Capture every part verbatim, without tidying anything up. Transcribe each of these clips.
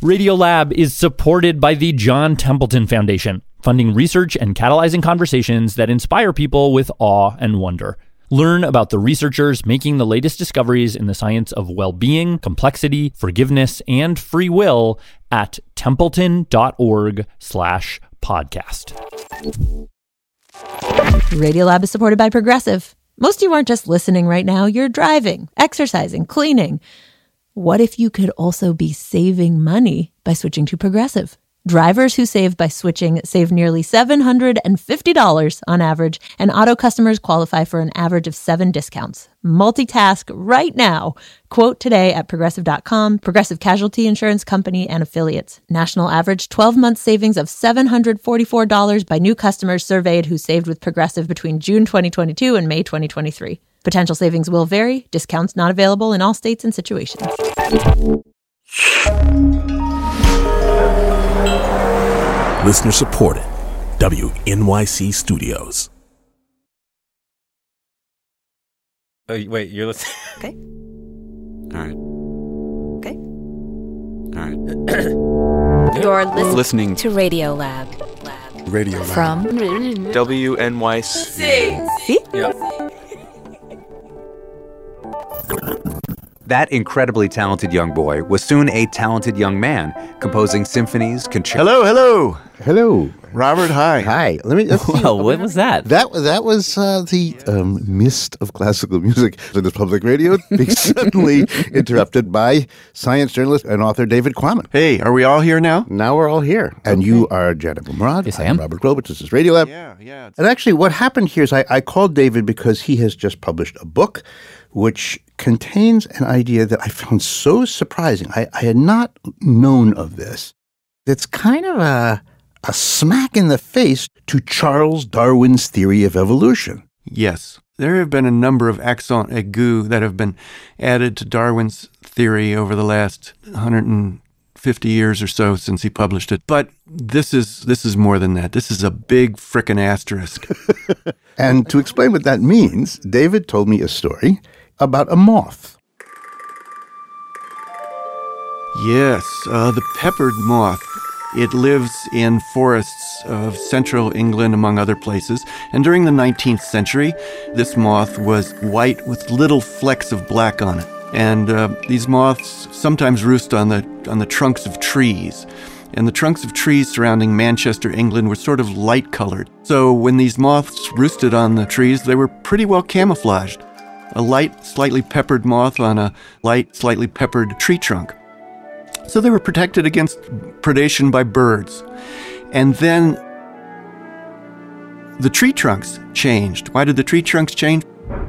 Radiolab is supported by the John Templeton Foundation, funding research and catalyzing conversations that inspire people with awe and wonder. Learn about the researchers making the latest discoveries in the science of well-being, complexity, forgiveness, and free will at templeton.org slash podcast. Radiolab is supported by Progressive. Most of you aren't just listening right now. You're driving, exercising, cleaning. What if you could also be saving money by switching to Progressive? Drivers who save by switching save nearly seven hundred fifty dollars on average, and auto customers qualify for an average of seven discounts. Multitask right now. Quote today at progressive dot com. Progressive Casualty Insurance Company and Affiliates. National average twelve-month savings of seven hundred forty-four dollars by new customers surveyed who saved with Progressive between June twenty twenty-two and May twenty twenty-three. Potential savings will vary. Discounts not available in all states and situations. Listener supported. W N Y C Studios. Oh, wait, you're listening? Okay. All right. Okay. All right. You're listening, Listening to Radiolab. Lab. Radio Lab. From W N Y C. See? Yeah. That incredibly talented young boy was soon a talented young man, composing symphonies, concertos. Hello, hello. Hello. Robert, hi. Hi. Let me. Let's see. Well, what was that? That that was uh, the um, mist of classical music in this public radio being suddenly interrupted by science journalist and author David Quammen. Hey, are we all here now? Now we're all here, and you are Janet Murad. Yes, I I'm am. Robert Krulwich. This is Radiolab. Yeah, yeah. And actually, what happened here is I, I called David because he has just published a book which contains an idea that I found so surprising. I, I had not known of this. It's kind of a, a smack in the face to Charles Darwin's theory of evolution. Yes. There have been a number of accent aigus that have been added to Darwin's theory over the last one hundred fifty years or so since he published it. But this is this is more than that. This is a big frickin' asterisk. And to explain what that means, David told me a story about a moth. Yes, uh, the peppered moth. It lives in forests of central England, among other places. And during the nineteenth century, this moth was white with little flecks of black on it. And uh, these moths sometimes roost on the on the trunks of trees. And the trunks of trees surrounding Manchester, England were sort of light-colored. So when these moths roosted on the trees, they were pretty well camouflaged. A light, slightly peppered moth on a light, slightly peppered tree trunk. So they were protected against predation by birds. And then the tree trunks changed. Why did the tree trunks change?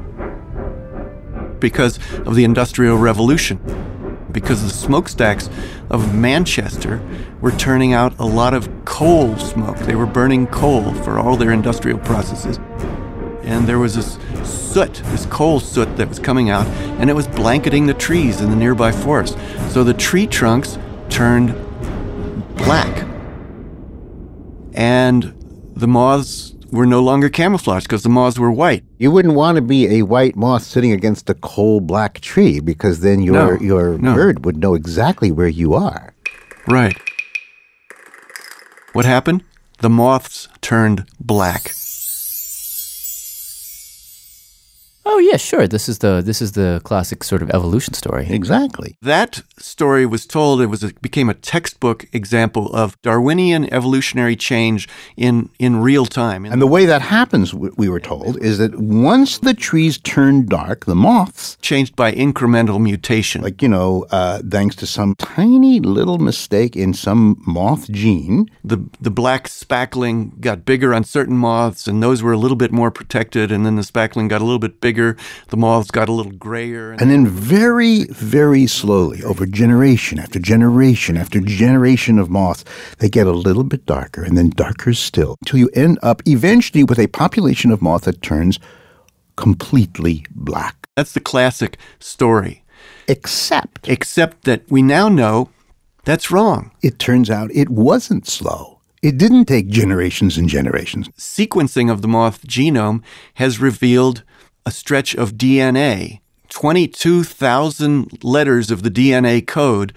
Because of the Industrial Revolution. Because the smokestacks of Manchester were turning out a lot of coal smoke. They were burning coal for all their industrial processes. And there was this soot, this coal soot that was coming out, and it was blanketing the trees in the nearby forest. So the tree trunks turned black. And the moths were no longer camouflaged because the moths were white. You wouldn't want to be a white moth sitting against a coal-black tree because then your, No, your no. bird would know exactly where you are. Right. What happened? The moths turned black. Oh, yeah, sure. This is the this is the classic sort of evolution story. Exactly. That story was told, it was a, became a textbook example of Darwinian evolutionary change in, in real time. And the way that happens, we were told, is that once the trees turn dark, the moths, changed by incremental mutation. like, you know, uh, thanks to some tiny little mistake in some moth gene, The the black spackling got bigger on certain moths, and those were a little bit more protected, and then the spackling got a little bit bigger. The moths got a little grayer. and then very, very slowly, over generation after generation after generation of moths, they get a little bit darker and then darker still, until you end up eventually with a population of moth that turns completely black. That's the classic story. Except Except that we now know that's wrong. it turns out it wasn't slow. It didn't take generations and generations. Sequencing of the moth genome has revealed a stretch of D N A, twenty-two thousand letters of the D N A code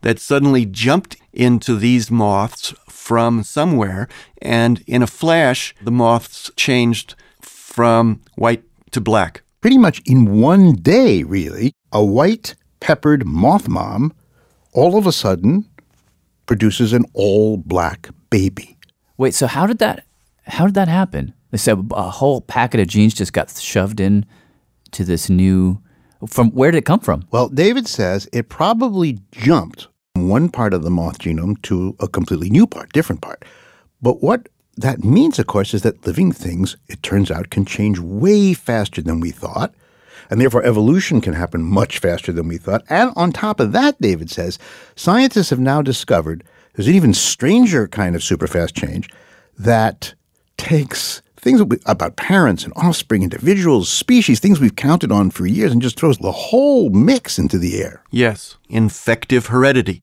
that suddenly jumped into these moths from somewhere, and in a flash, the moths changed from white to black. Pretty much in one day, really, a white peppered moth mom all of a sudden produces an all-black baby. Wait, so how did that how did that happen? They said a whole packet of genes just got shoved in to this new... From where did it come from? Well, David says it probably jumped from one part of the moth genome to a completely new part, different part. But what that means, of course, is that living things, it turns out, can change way faster than we thought. And therefore, evolution can happen much faster than we thought. And on top of that, David says, scientists have now discovered there's an even stranger kind of superfast change that takes things about parents and offspring, individuals, species, things we've counted on for years, and just throws the whole mix into the air. Yes, infective heredity.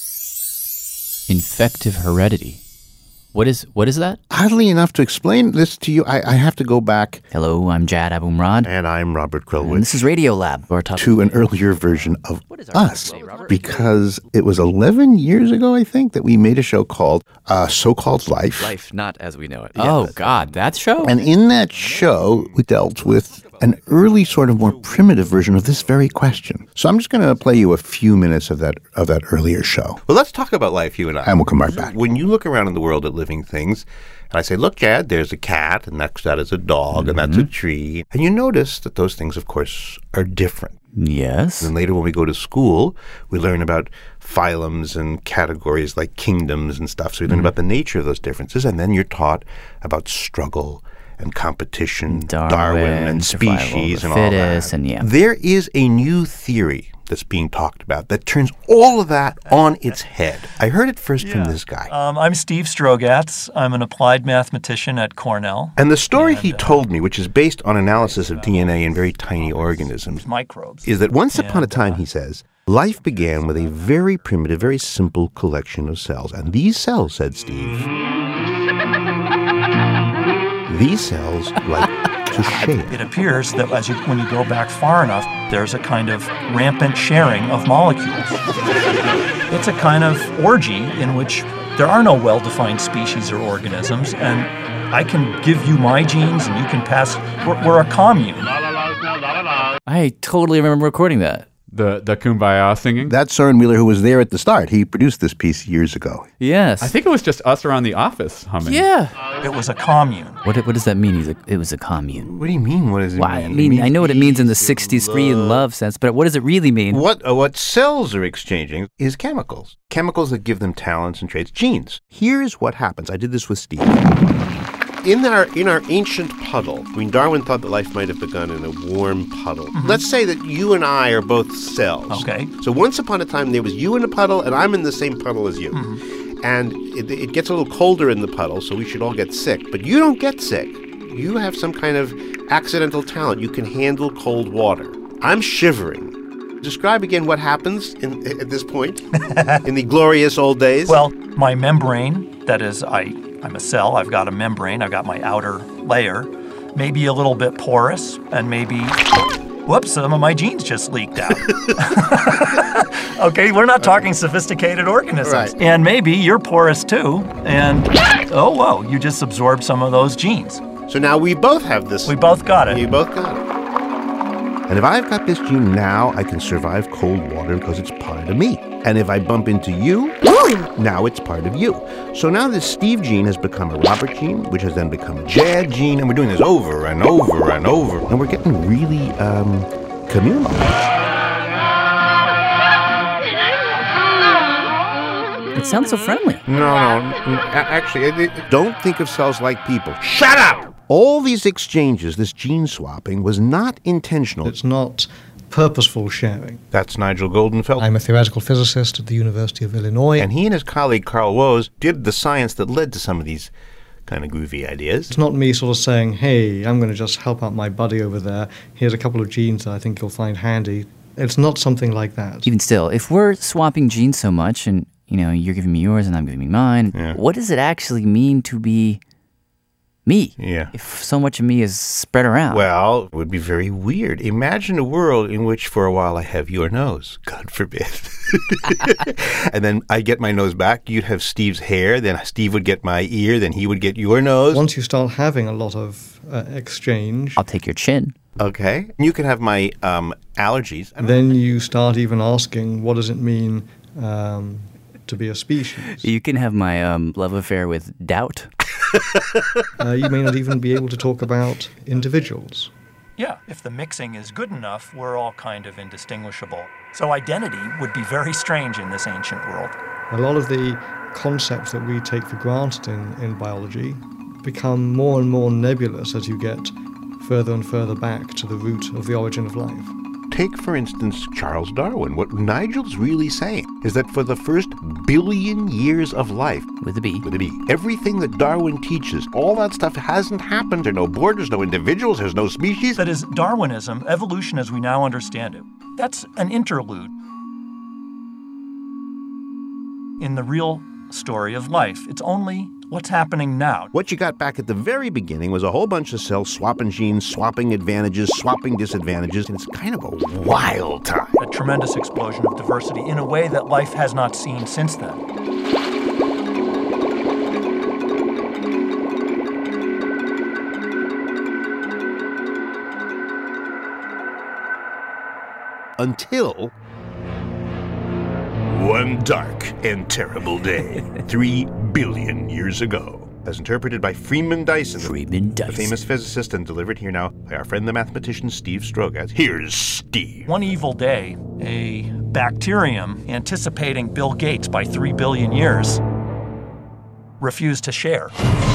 Infective heredity. What is what is that? Oddly enough, to explain this to you, I, I have to go back. Hello, I'm Jad Abumrad. And I'm Robert Krulwich. And this is Radio Lab. Our topic to an earlier version of us, because it was eleven years ago, I think, that we made a show called uh, So-Called Life. Life, not as we know it. Oh, God, that show? And in that show, we dealt with an early sort of more primitive version of this very question. So I'm just going to play you a few minutes of that of that earlier show. Well, let's talk about life, you and I. And we'll come right back. When you look around in the world at living things, and I say, look, Jad, there's a cat, and next to that is a dog, mm-hmm. and that's a tree. And you notice that those things, of course, are different. Yes. And later when we go to school, we learn about phylums and categories like kingdoms and stuff. So we learn mm-hmm. about the nature of those differences, and then you're taught about struggle and competition, Darwin, Darwin and species and all that. And, yeah. There is a new theory that's being talked about that turns all of that on its head. I heard it first yeah. from this guy. Um, I'm Steve Strogatz. I'm an applied mathematician at Cornell. And the story and, he uh, told me, which is based on analysis of D N A in very tiny organisms, microbes, is that once and, upon a time, uh, he says, life began with a very primitive, very simple collection of cells. And these cells, said Steve, these cells like to share. It appears that as you, when you go back far enough, there's a kind of rampant sharing of molecules. It's a kind of orgy in which there are no well-defined species or organisms, and I can give you my genes and you can pass. We're, we're a commune. I totally remember recording that. The the Kumbaya singing? That's Soren Wheeler, who was there at the start. He produced this piece years ago. Yes. I think it was just us around the office humming. Yeah. It was a commune. What what does that mean? He's a, it was a commune. What do you mean? What does it well, mean? I mean, I know what it means in the sixties free and love sense, but what does it really mean? What uh, what cells are exchanging is chemicals. Chemicals that give them talents and traits. Genes. Here's what happens. I did this with Steve. In our in our ancient puddle, I mean, Darwin thought that life might have begun in a warm puddle. Mm-hmm. Let's say that you and I are both cells. Okay. So once upon a time, there was you in a puddle, and I'm in the same puddle as you. Mm-hmm. And it, it gets a little colder in the puddle, so we should all get sick. But you don't get sick. You have some kind of accidental talent. You can handle cold water. I'm shivering. Describe again what happens in, at this point, in the glorious old days. Well, my membrane, that is, I... I'm a cell, I've got a membrane, I've got my outer layer, maybe a little bit porous, and maybe, whoops, some of my genes just leaked out. Okay, we're not talking sophisticated organisms. Right. And maybe you're porous too, and, oh, whoa, you just absorbed some of those genes. So now we both have this. We both got it. You both got it. And if I've got this gene now, I can survive cold water because it's part of me. And if I bump into you, now it's part of you. So now this Steve gene has become a Robert gene, which has then become a Jad gene, and we're doing this over and over and over. And we're getting really um, communal. It sounds so friendly. No, no. Actually, it, it, don't think of cells like people. Shut up! All these exchanges, this gene swapping, was not intentional. It's not purposeful sharing. That's Nigel Goldenfeld. I'm a theoretical physicist at the University of Illinois. And he and his colleague Carl Woese did the science that led to some of these kind of groovy ideas. It's not me sort of saying, hey, I'm going to just help out my buddy over there. Here's a couple of genes that I think you'll find handy. It's not something like that. Even still, if we're swapping genes so much and, you know, you're giving me yours and I'm giving me mine, yeah. what does it actually mean to be Me? Yeah. If so much of me is spread around. Well, it would be very weird. Imagine a world in which for a while I have your nose. God forbid. And then I get my nose back. You'd have Steve's hair. Then Steve would get my ear. Then he would get your nose. Once you start having a lot of uh, exchange, I'll take your chin. Okay. You can have my um, allergies. Then you start even asking, what does it mean um, to be a species? You can have my um, love affair with doubt. uh, you may not even be able to talk about individuals. Yeah, if the mixing is good enough, we're all kind of indistinguishable. So identity would be very strange in this ancient world. A lot of the concepts that we take for granted in, in biology become more and more nebulous as you get further and further back to the root of the origin of life. Take, for instance, Charles Darwin. What Nigel's really saying is that for the first billion years of life, with a B, with a B, everything that Darwin teaches, all that stuff hasn't happened. There are no borders, no individuals, there's no species. That is, Darwinism, evolution as we now understand it, that's an interlude in the real story of life. It's only what's happening now. What you got back at the very beginning was a whole bunch of cells swapping genes, swapping advantages, swapping disadvantages, and it's kind of a wild time. A tremendous explosion of diversity in a way that life has not seen since then. Until one dark and terrible day, three billion years ago, as interpreted by Freeman Dyson, Freeman Dyson, the famous physicist, and delivered here now by our friend the mathematician Steve Strogatz. Here's Steve. One evil day, a bacterium anticipating Bill Gates by three billion years refused to share.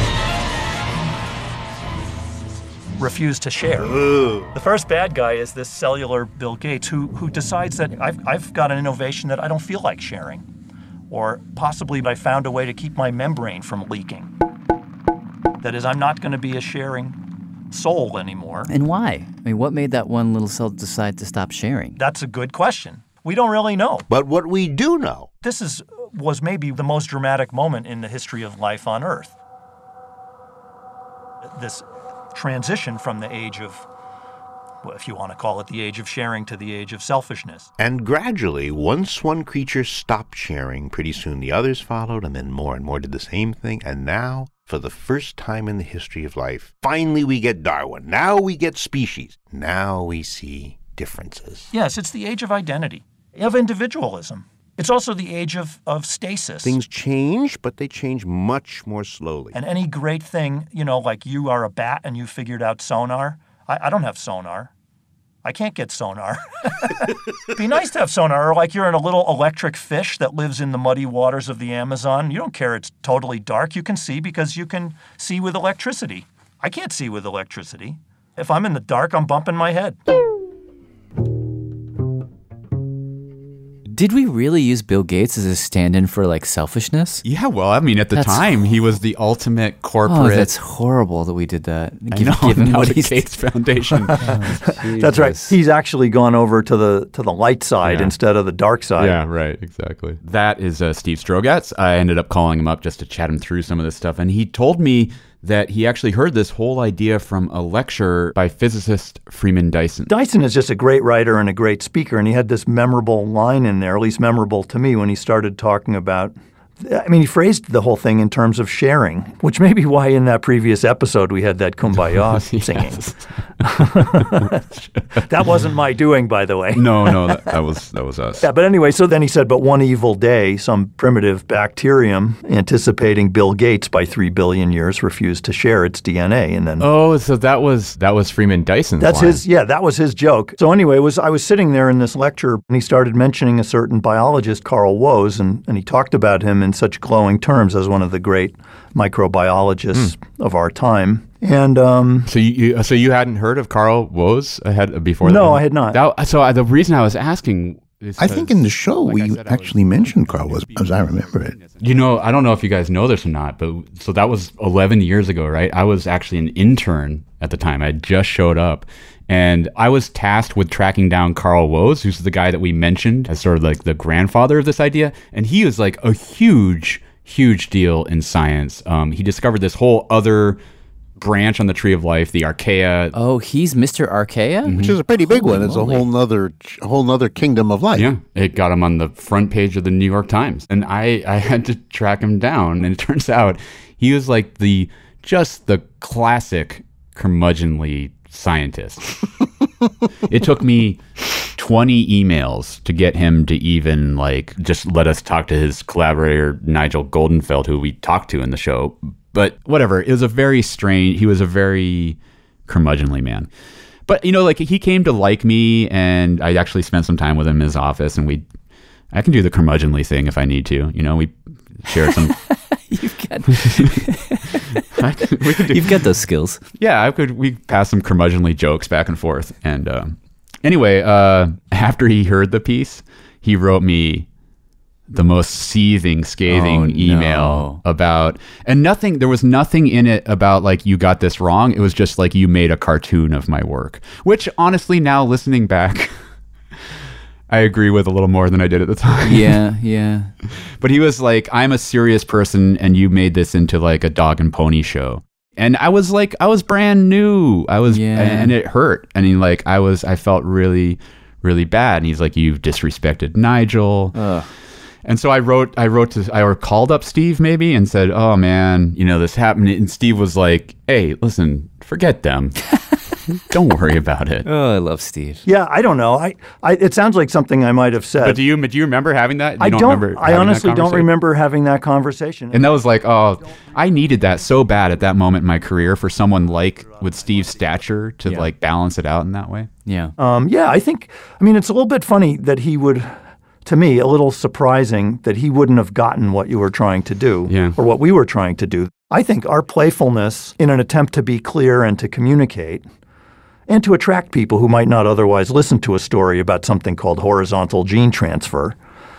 Refused to share. Ooh. The first bad guy is this cellular Bill Gates who, who decides that I've, I've got an innovation that I don't feel like sharing. Or possibly I found a way to keep my membrane from leaking. That is, I'm not going to be a sharing soul anymore. And why? I mean, what made that one little cell decide to stop sharing? That's a good question. We don't really know. But what we do know. This is was maybe the most dramatic moment in the history of life on Earth. This transition from the age of, well, if you want to call it the age of sharing, to the age of selfishness. And gradually, once one creature stopped sharing, pretty soon the others followed, and then more and more did the same thing. And now, for the first time in the history of life, finally we get Darwin. Now we get species. Now we see differences. Yes, it's the age of identity, of individualism. It's also the age of, of stasis. Things change, but they change much more slowly. And any great thing, you know, like you are a bat and you figured out sonar. I, I don't have sonar. I can't get sonar. It'd be nice to have sonar, or like you're in a little electric fish that lives in the muddy waters of the Amazon. You don't care it's totally dark. You can see because you can see with electricity. I can't see with electricity. If I'm in the dark, I'm bumping my head. Did we really use Bill Gates as a stand-in for, like, selfishness? Yeah, well, I mean, at the That's time, he was the ultimate corporate... Oh, that's horrible that we did that. I know, given now what the he's- Gates Foundation. Oh, That's right. Jesus. He's actually gone over to the to the light side Yeah. instead of the dark side. Yeah, right, exactly. That is uh, Steve Strogatz. I ended up calling him up just to chat him through some of this stuff, and he told me that he actually heard this whole idea from a lecture by physicist Freeman Dyson. Dyson is just a great writer and a great speaker, and he had this memorable line in there, at least memorable to me, when he started talking about, I mean, he phrased the whole thing in terms of sharing, which may be why in that previous episode we had that Kumbaya singing. That wasn't my doing, by the way. No, no, that, that was that was us. Yeah, but anyway, so then he said, but one evil day, some primitive bacterium anticipating Bill Gates by three billion years refused to share its D N A. And then Oh, so that was that was Freeman Dyson's That's line. his, yeah, that was his joke. So anyway, it was I was sitting there in this lecture, and he started mentioning a certain biologist, Carl Woese, and, and he talked about him in such glowing terms as one of the great microbiologists Mm. of our time. And um, so you, you so you hadn't heard of Carl Woese ahead before? No, that? I had not. That, so I, the reason I was asking is I think in the show we actually mentioned Carl Woese, as I remember it. You know, I don't know if you guys know this or not, but so that was eleven years ago, right? I was actually an intern at the time. I just showed up. And I was tasked with tracking down Carl Woese, who's the guy that we mentioned as sort of like the grandfather of this idea. And he was like a huge, huge deal in science. Um, he discovered this whole other branch on the tree of life, the archaea. Oh, he's Mister Archaea? Mm-hmm. Which is a pretty big Holy one. It's moly. a whole nother, a whole nother kingdom of life. Yeah, it got him on the front page of the New York Times. And I, I had to track him down. And it turns out he was like the, just the classic curmudgeonly scientist. It took me twenty emails to get him to even like just let us talk to his collaborator, Nigel Goldenfeld, who we talked to in the show. But whatever, it was a very strange, he was a very curmudgeonly man. But, you know, like he came to like me, and I actually spent some time with him in his office, and we, I can do the curmudgeonly thing if I need to. You know, we shared some. You've got, I could, we could do, you've got those skills. Yeah, I could. We passed some curmudgeonly jokes back and forth. And uh, anyway, uh, after he heard the piece, he wrote me the most seething, scathing Oh, no. email about, and nothing, there was nothing in it about like, you got this wrong. It was just like, you made a cartoon of my work, which honestly, now listening back, I agree with a little more than I did at the time. Yeah, yeah. But he was like, I'm a serious person, and you made this into like a dog and pony show. And I was like, I was brand new. I was, Yeah. and it hurt. And he like, I was, I felt really, really bad. And he's like, you've disrespected Nigel. Ugh. And so I wrote, I wrote to, I or called up Steve maybe and said, oh man, you know, this happened. And Steve was like, hey, listen, forget them. Don't worry about it. Oh, I love Steve. Yeah, I don't know. I, I it sounds like something I might have said. But do you, do you remember having that? You I don't. remember I having that honestly don't conversation? remember having that conversation. And that was like, oh, I needed that so bad at that moment in my career for someone like with Steve's stature to Yeah. like balance it out in that way. Yeah. Um, yeah, I think, I mean, it's a little bit funny that he would, to me, a little surprising that he wouldn't have gotten what you were trying to do Yeah. or what we were trying to do. I think our playfulness in an attempt to be clear and to communicate and to attract people who might not otherwise listen to a story about something called horizontal gene transfer,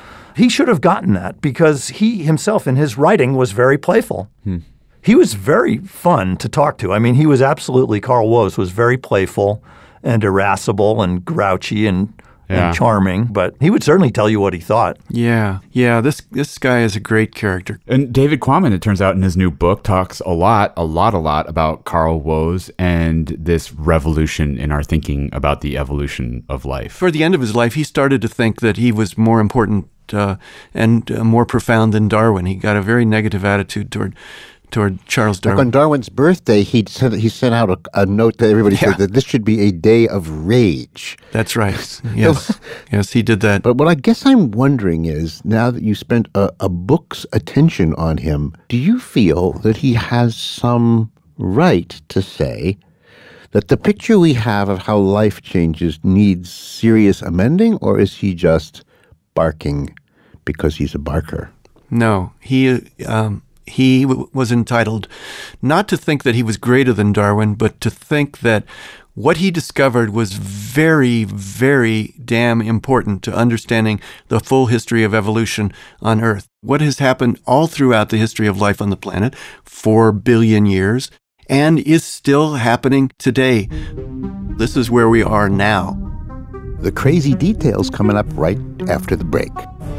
he should have gotten that because he himself in his writing was very playful. Hmm. He was very fun to talk to. I mean, he was absolutely, Carl Woese was very playful and irascible and grouchy and, Yeah. and charming, but he would certainly tell you what he thought. Yeah, yeah. This this guy is a great character. And David Quammen, it turns out in his new book, talks a lot, a lot, a lot about Carl Woese and this revolution in our thinking about the evolution of life. For the end of his life, he started to think that he was more important uh, and uh, more profound than Darwin. He got a very negative attitude toward toward Charles Like Darwin. on Darwin's birthday, he sent he sent out a, a note to everybody Yeah. said that this should be a day of rage. That's right. Yes, yes, he did that. But what I guess I'm wondering is, now that you spent a, a book's attention on him, do you feel that he has some right to say that the picture we have of how life changes needs serious amending, or is he just barking because he's a barker? No, he um, he w- was entitled not to think that he was greater than Darwin, but to think that what he discovered was very, very damn important to understanding the full history of evolution on Earth. What has happened all throughout the history of life on the planet, four billion years, and is still happening today. This is where we are now. The crazy details coming up right after the break.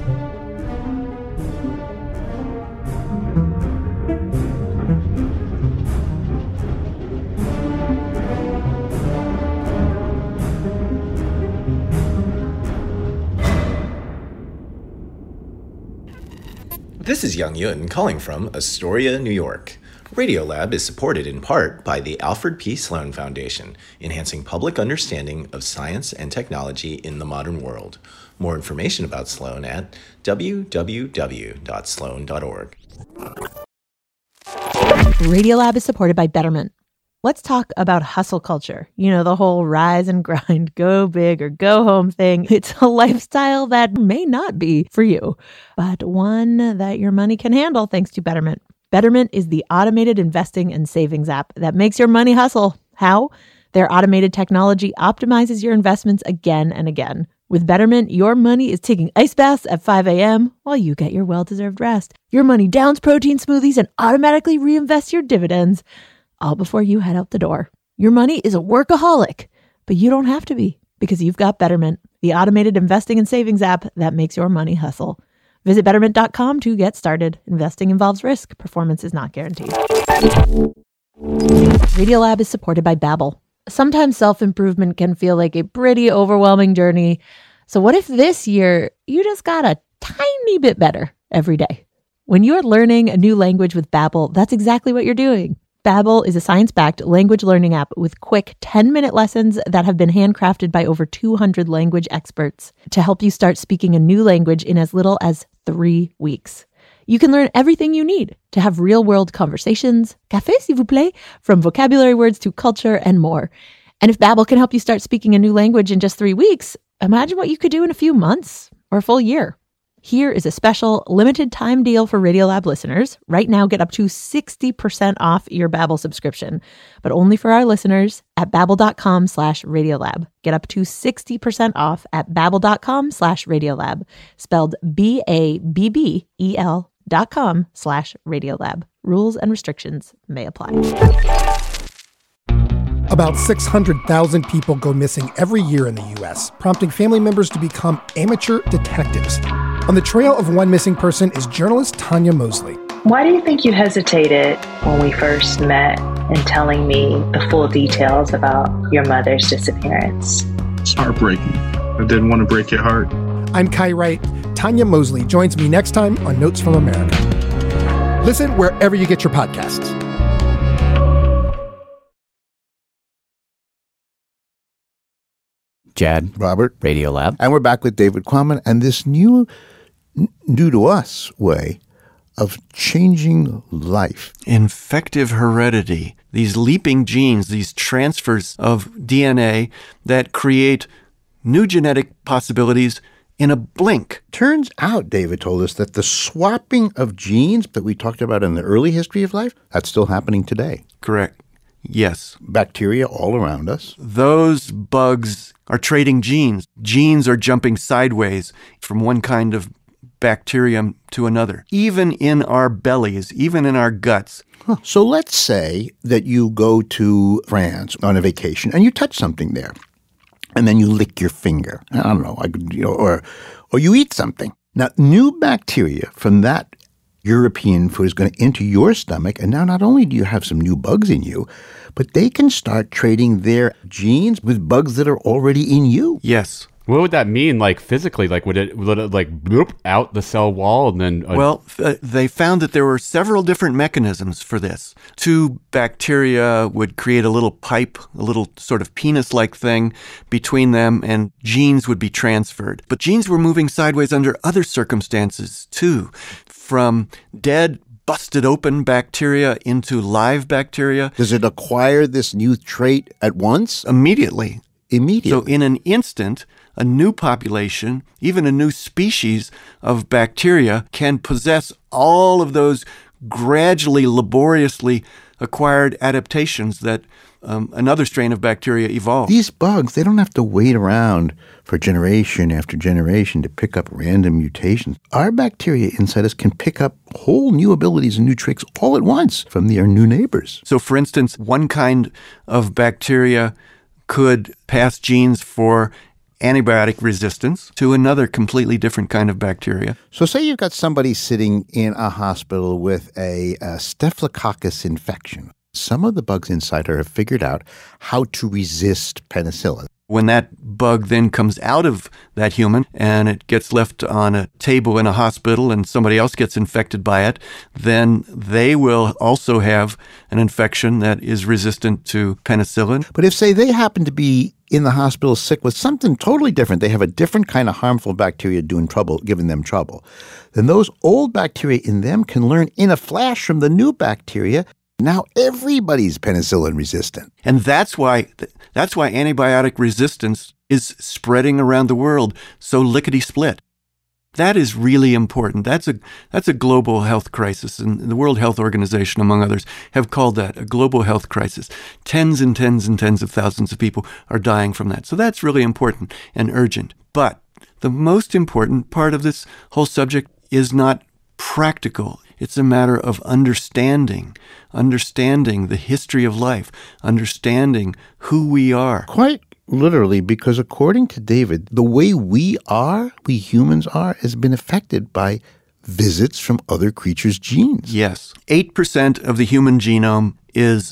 This is Young Yun calling from Astoria, New York. Radiolab is supported in part by the Alfred P. Sloan Foundation, enhancing public understanding of science and technology in the modern world. More information about Sloan at w w w dot sloan dot org. Radiolab is supported by Betterment. Let's talk about hustle culture. You know, the whole rise and grind, go big or go home thing. It's a lifestyle that may not be for you, but one that your money can handle thanks to Betterment. Betterment is the automated investing and savings app that makes your money hustle. How? Their automated technology optimizes your investments again and again. With Betterment, your money is taking ice baths at five a.m. while you get your well-deserved rest. Your money downs protein smoothies and automatically reinvests your dividends, all before you head out the door. Your money is a workaholic, but you don't have to be because you've got Betterment, the automated investing and savings app that makes your money hustle. Visit betterment dot com to get started. Investing involves risk. Performance is not guaranteed. Radiolab is supported by Babbel. Sometimes self-improvement can feel like a pretty overwhelming journey. So what if this year you just got a tiny bit better every day? When you're learning a new language with Babbel, that's exactly what you're doing. Babbel is a science-backed language learning app with quick ten-minute lessons that have been handcrafted by over two hundred language experts to help you start speaking a new language in as little as three weeks. You can learn everything you need to have real-world conversations, café s'il vous plaît, from vocabulary words to culture and more. And if Babbel can help you start speaking a new language in just three weeks, imagine what you could do in a few months or a full year. Here is a special limited time deal for Radiolab listeners. Right now, get up to sixty percent off your Babbel subscription, but only for our listeners at babbel.com slash Radiolab. Get up to sixty percent off at babbel.com slash Radiolab, spelled B A B B E L dot com slash Radiolab. Rules and restrictions may apply. About six hundred thousand people go missing every year in the U S, prompting family members to become amateur detectives. On the trail of one missing person is journalist Tanya Mosley. Why do you think you hesitated when we first met in telling me the full details about your mother's disappearance? It's heartbreaking. I didn't want to break your heart. I'm Kai Wright. Tanya Mosley joins me next time on Notes from America. Listen wherever you get your podcasts. Jad, Robert, Radiolab. And we're back with David Quammen and this new, n- new to us way of changing life. Infective heredity, these leaping genes, these transfers of D N A that create new genetic possibilities in a blink. Turns out, David told us, that the swapping of genes that we talked about in the early history of life, that's still happening today. Correct. Yes. Bacteria all around us. Those bugs are trading genes. Genes are jumping sideways from one kind of bacterium to another, even in our bellies, even in our guts. Huh. So let's say that you go to France on a vacation and you touch something there, and then you lick your finger. I don't know, I could, you know, or or you eat something. Now, new bacteria from that European food is going to enter your stomach, and now not only do you have some new bugs in you, but they can start trading their genes with bugs that are already in you. Yes. What would that mean, like physically? Like, would it, would it like bloop out the cell wall and then? Uh, well, uh, they found that there were several different mechanisms for this. Two bacteria would create a little pipe, a little sort of penis-like thing between them, and genes would be transferred. But genes were moving sideways under other circumstances too, from dead, busted open bacteria into live bacteria. Does it acquire this new trait at once? Immediately. Immediately. So in an instant, a new population, even a new species of bacteria, can possess all of those gradually, laboriously acquired adaptations that um, another strain of bacteria evolved. These bugs, they don't have to wait around for generation after generation to pick up random mutations. Our bacteria inside us can pick up whole new abilities and new tricks all at once from their new neighbors. So, for instance, one kind of bacteria could pass genes for antibiotic resistance to another completely different kind of bacteria. So say you've got somebody sitting in a hospital with a, a Staphylococcus infection. Some of the bugs inside her have figured out how to resist penicillin. When that bug then comes out of that human and it gets left on a table in a hospital and somebody else gets infected by it, then they will also have an infection that is resistant to penicillin. But if, say, they happen to be in the hospital sick with something totally different, they have a different kind of harmful bacteria doing trouble, giving them trouble, then those old bacteria in them can learn in a flash from the new bacteria. Now everybody's penicillin resistant. And that's why that's why antibiotic resistance is spreading around the world so lickety-split. That is really important. That's a that's a global health crisis, and the World Health Organization, among others, have called that a global health crisis. Tens and tens and tens of thousands of people are dying from that. So that's really important and urgent. But the most important part of this whole subject is not practical. It's a matter of understanding, understanding the history of life, understanding who we are. Quite literally, because according to David, the way we are, we humans are, has been affected by visits from other creatures' genes. Yes. eight percent of the human genome is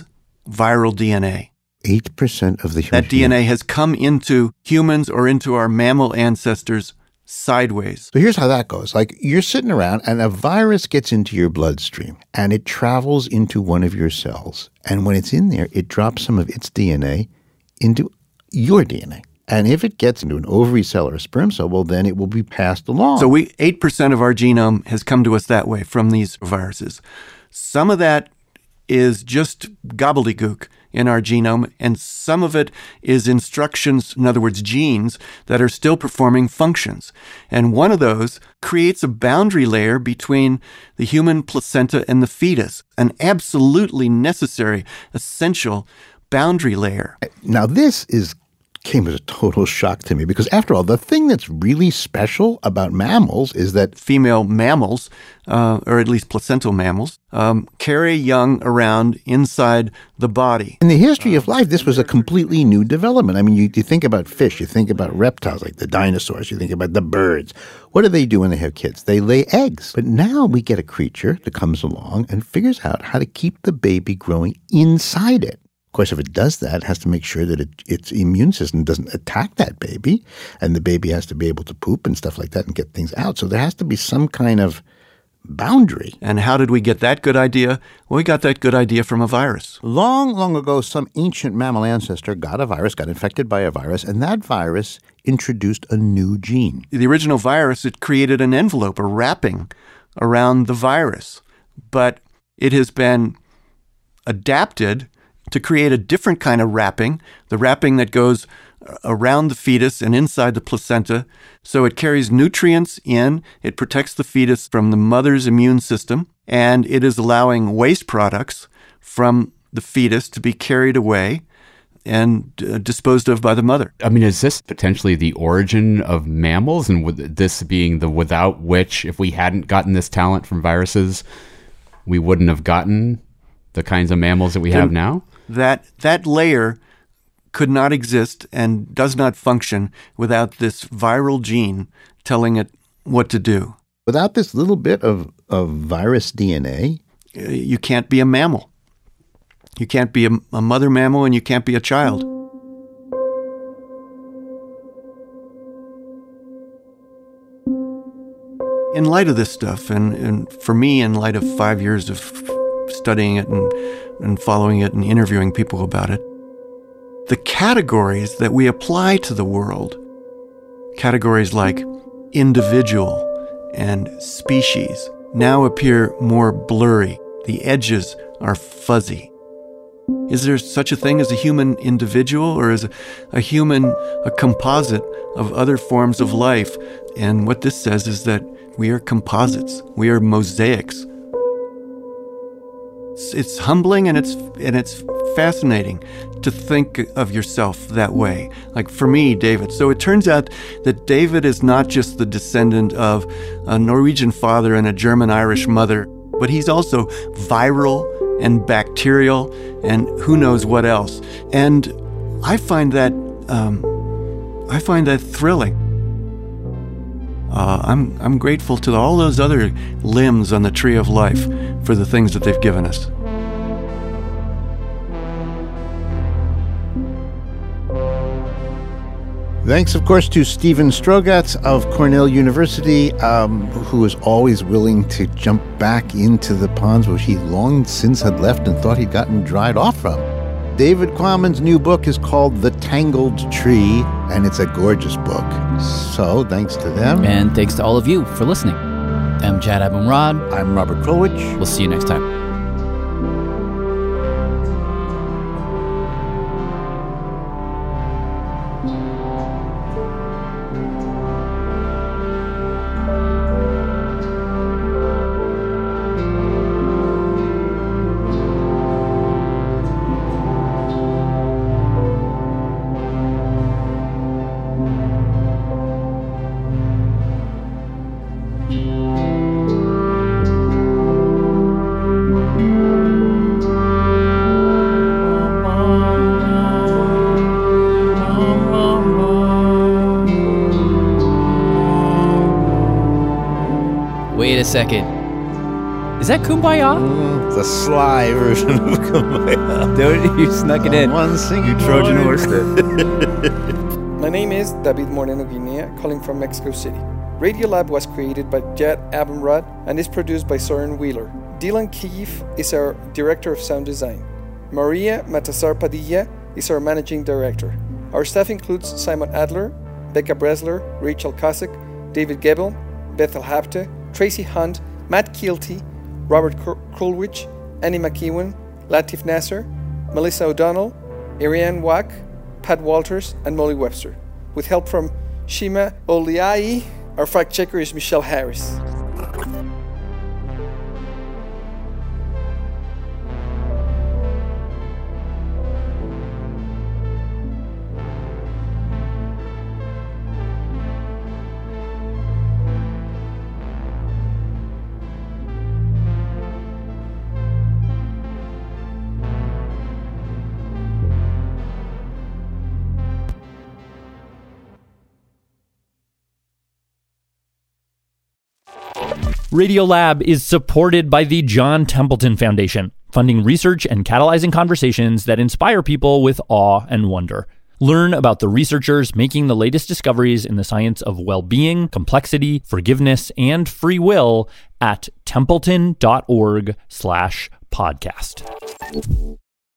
viral D N A. eight percent of the human That D N A has come into humans or into our mammal ancestors sideways. So here's how that goes. Like, you're sitting around and a virus gets into your bloodstream and it travels into one of your cells. And when it's in there, it drops some of its D N A into your D N A. And if it gets into an ovary cell or a sperm cell, well, then it will be passed along. So we eight percent of our genome has come to us that way from these viruses. Some of that is just gobbledygook in our genome, and some of it is instructions, in other words, genes, that are still performing functions. And one of those creates a boundary layer between the human placenta and the fetus, an absolutely necessary, essential boundary layer. Now, this is came as a total shock to me because, after all, the thing that's really special about mammals is that female mammals, uh, or at least placental mammals, um, carry young around inside the body. In the history of life, this was a completely new development. I mean, you, you think about fish, you think about reptiles like the dinosaurs, you think about the birds. What do they do when they have kids? They lay eggs. But now we get a creature that comes along and figures out how to keep the baby growing inside it. Of course, if it does that, it has to make sure that it, its immune system doesn't attack that baby, and the baby has to be able to poop and stuff like that and get things out. So there has to be some kind of boundary. And how did we get that good idea? Well, we got that good idea from a virus. Long, long ago, some ancient mammal ancestor got a virus, got infected by a virus, and that virus introduced a new gene. The original virus, it created an envelope, a wrapping around the virus. But it has been adapted to create a different kind of wrapping, the wrapping that goes around the fetus and inside the placenta. So it carries nutrients in, it protects the fetus from the mother's immune system, and it is allowing waste products from the fetus to be carried away and uh, disposed of by the mother. I mean, is this potentially the origin of mammals, and with this being the without which, if we hadn't gotten this talent from viruses, we wouldn't have gotten the kinds of mammals that we have now? That that layer could not exist and does not function without this viral gene telling it what to do. Without this little bit of, of virus D N A? You can't be a mammal. You can't be a, a mother mammal, and you can't be a child. In light of this stuff, and, and for me, in light of five years of studying it and, and following it and interviewing people about it, the categories that we apply to the world, categories like individual and species, now appear more blurry. The edges are fuzzy. Is there such a thing as a human individual, or is a, a human a composite of other forms of life? And what this says is that we are composites. We are mosaics. It's, it's humbling and it's and it's fascinating to think of yourself that way. Like for me, David. So it turns out that David is not just the descendant of a Norwegian father and a German-Irish mother, but he's also viral and bacterial and who knows what else. And I find that um, I find that thrilling. Uh, I'm I'm grateful to all those other limbs on the tree of life for the things that they've given us. Thanks, of course, to Steven Strogatz of Cornell University, um, who is always willing to jump back into the ponds which he long since had left and thought he'd gotten dried off from. David Quammen's new book is called The Tangled Tree, and it's a gorgeous book. So thanks to them. And thanks to all of you for listening. I'm Jad Abumrad. I'm Robert Krulwich. We'll see you next time. Wait a second. Is that Kumbaya? Mm, the sly version of Kumbaya. Dude, you snuck it in. One sing, you Trojan horsed it. My name is David Moreno Guinea, calling from Mexico City. Radiolab was created by Jed Abumrad and is produced by Soren Wheeler. Dylan Keefe is our Director of Sound Design. Maria Matasar Padilla is our Managing Director. Our staff includes Simon Adler, Becca Bresler, Rachel Kosick, David Gebel, Bethel Hapte, Tracy Hunt, Matt Keelty, Robert Krulwich, Annie McEwen, Latif Nasser, Melissa O'Donnell, Ariane Wack, Pat Walters, and Molly Webster, with help from Shima Oliai. Our fact checker is Michelle Harris. Radiolab is supported by the John Templeton Foundation, funding research and catalyzing conversations that inspire people with awe and wonder. Learn about the researchers making the latest discoveries in the science of well-being, complexity, forgiveness, and free will at templeton dot org slash podcast.